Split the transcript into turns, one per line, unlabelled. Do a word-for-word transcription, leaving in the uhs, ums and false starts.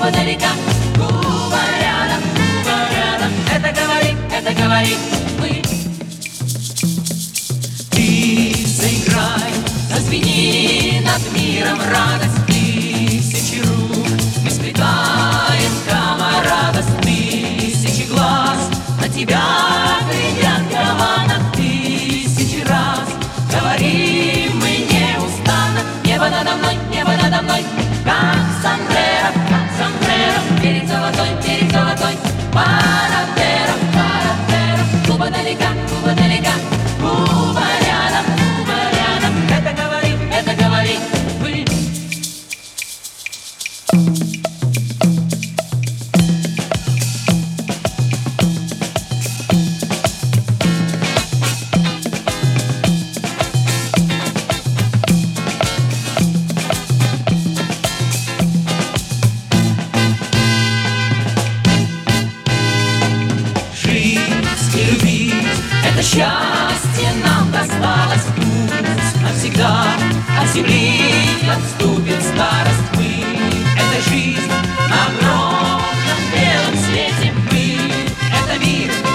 губа далека, губа рядом, губа рядом. Это говорит, это говорит мы. Ты заиграй, зазвени над миром радость. Тысячи рук мы сплетаем камарадость. Тысячи глаз на тебя глядят гавана. Тысячи раз говорим мы неустанно. Небо надо мной, небо надо мной, как сомбреро, как сомбреро. Перед золотой, перед золотой, паратеро, паратеро. Губа далека, губа далека, губа рядом, губа рядом. Это говорит, это говорит вы. Это счастье нам досталось, пусть навсегда от земли отступит старость. Мы — это жизнь на огромном белом свете. Мы — это мир,